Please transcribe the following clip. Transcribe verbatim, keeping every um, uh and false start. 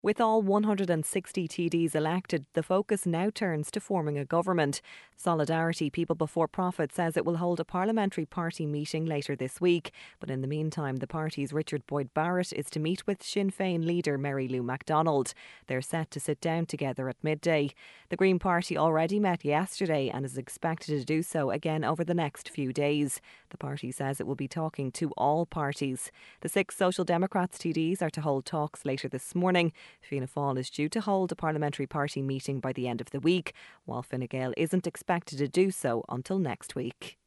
With all one hundred sixty T Ds elected, the focus now turns to forming a government. Solidarity People Before Profit says it will hold a parliamentary party meeting later this week. But in the meantime, the party's Richard Boyd Barrett is to meet with Sinn Féin leader Mary Lou MacDonald. They're set to sit down together at midday. The Green Party already met yesterday and is expected to do so again over the next few days. The party says it will be talking to all parties. The six Social Democrats T Ds are to hold talks later this morning. Fianna Fáil is due to hold a parliamentary party meeting by the end of the week, while Fine Gael isn't expected to do so until next week.